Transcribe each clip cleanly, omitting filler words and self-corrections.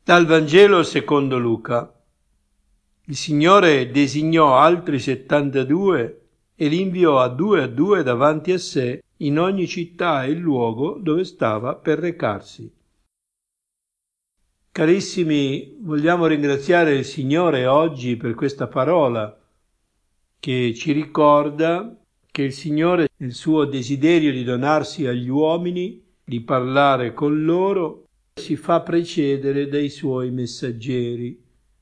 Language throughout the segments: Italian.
Dal Vangelo secondo Luca. Il Signore designò altri 72 e li inviò a due davanti a sé in ogni città e luogo dove stava per recarsi. Carissimi, vogliamo ringraziare il Signore oggi per questa parola che ci ricorda che il Signore, nel suo desiderio di donarsi agli uomini, di parlare con loro, si fa precedere dai suoi messaggeri.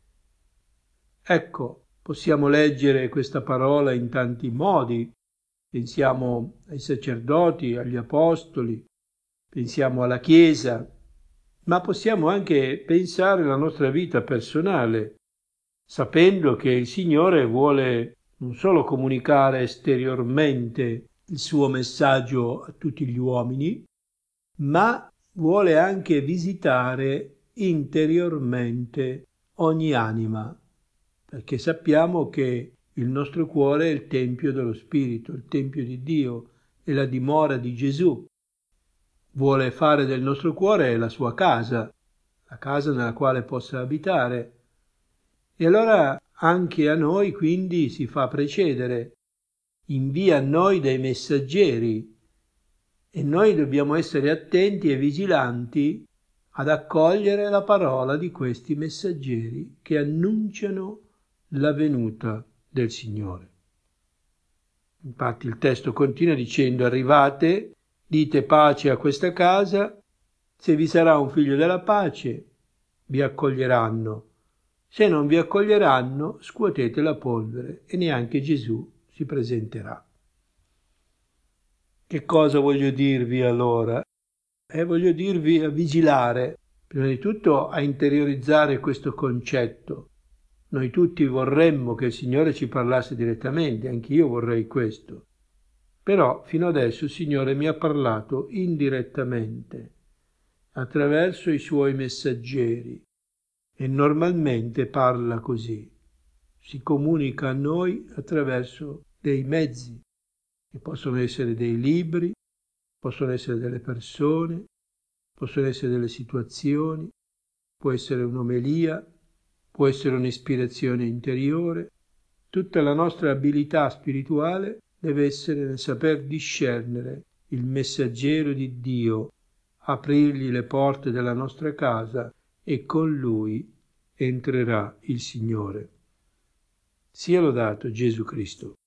Ecco, possiamo leggere questa parola in tanti modi. Pensiamo ai sacerdoti, agli apostoli, pensiamo alla Chiesa, ma possiamo anche pensare alla nostra vita personale, sapendo che il Signore vuole non solo comunicare esteriormente il suo messaggio a tutti gli uomini, ma vuole anche visitare interiormente ogni anima, perché sappiamo che il nostro cuore è il tempio dello Spirito, il tempio di Dio, è la dimora di Gesù. Vuole fare del nostro cuore la sua casa, la casa nella quale possa abitare. E allora anche a noi quindi si fa precedere, invia a noi dei messaggeri e noi dobbiamo essere attenti e vigilanti ad accogliere la parola di questi messaggeri che annunciano la venuta del Signore. Infatti il testo continua dicendo: arrivate, dite pace a questa casa, se vi sarà un figlio della pace vi accoglieranno, se non vi accoglieranno scuotete la polvere. E neanche Gesù si presenterà. Che cosa voglio dirvi allora? Voglio dirvi a vigilare, prima di tutto a interiorizzare questo concetto. Noi tutti vorremmo che il Signore ci parlasse direttamente, anch'io vorrei questo. Però fino adesso il Signore mi ha parlato indirettamente, attraverso i suoi messaggeri, e normalmente parla così. Si comunica a noi attraverso dei mezzi, che possono essere dei libri, possono essere delle persone, possono essere delle situazioni, può essere un'omelia, può essere un'ispirazione interiore. Tutta la nostra abilità spirituale deve essere nel saper discernere il messaggero di Dio, aprirgli le porte della nostra casa e con lui entrerà il Signore. Sia lodato Gesù Cristo.